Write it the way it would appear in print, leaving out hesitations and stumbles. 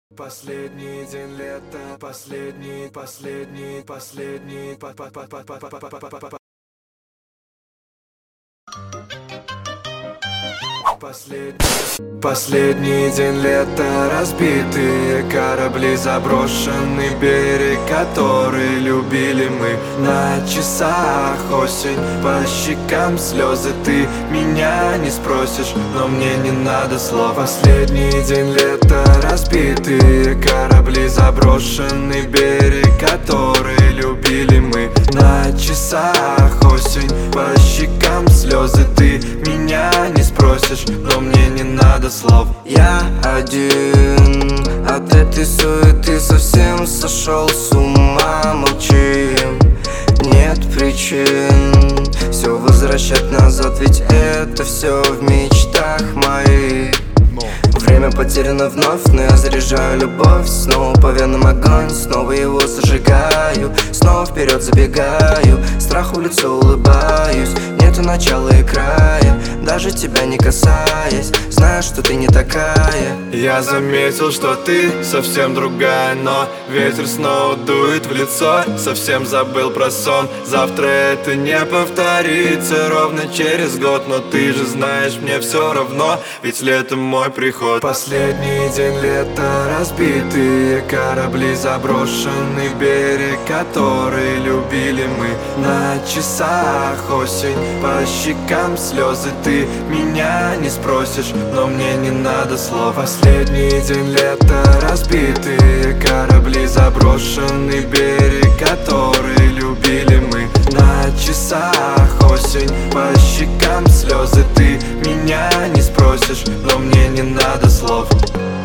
Последний день лета, последний Последний день лета, разбитые корабли, заброшенный берег, который любили мы. На часах осень, по щекам слезы, ты меня не спросишь, но мне не надо слов. Последний день лета, разбитые корабли, заброшенный берег, который любили мы. На часах осень, по щекам слезы, ты меня не спросишь, но мне не надо слов. Я один, от этой суеты совсем сошел с ума. Молчим, нет причин все возвращать назад, ведь это все в мечтах моих. Время потеряно вновь, но я заряжаю любовь. Снова по венам огонь, снова его зажигаю. Снова вперед забегаю, страху в лицо улыбаюсь. Нету начала и края, даже тебя не касаясь. Знаю, что ты не такая. Я заметил, что ты совсем другая, но ветер снова дует в лицо. Совсем забыл про сон, завтра это не повторится. Ровно через год, но ты же знаешь, мне все равно, ведь летом мой приход. Последний день лета, разбитые корабли, заброшенный берег, который любили мы. На часах осень, по щекам слезы, ты меня не спросишь, но мне не надо слов. Последний день лета, разбитые корабли, заброшенный берег, который любили мы. На часах осень, по щекам слезы, ты меня не спросишь, но мне не надо слов.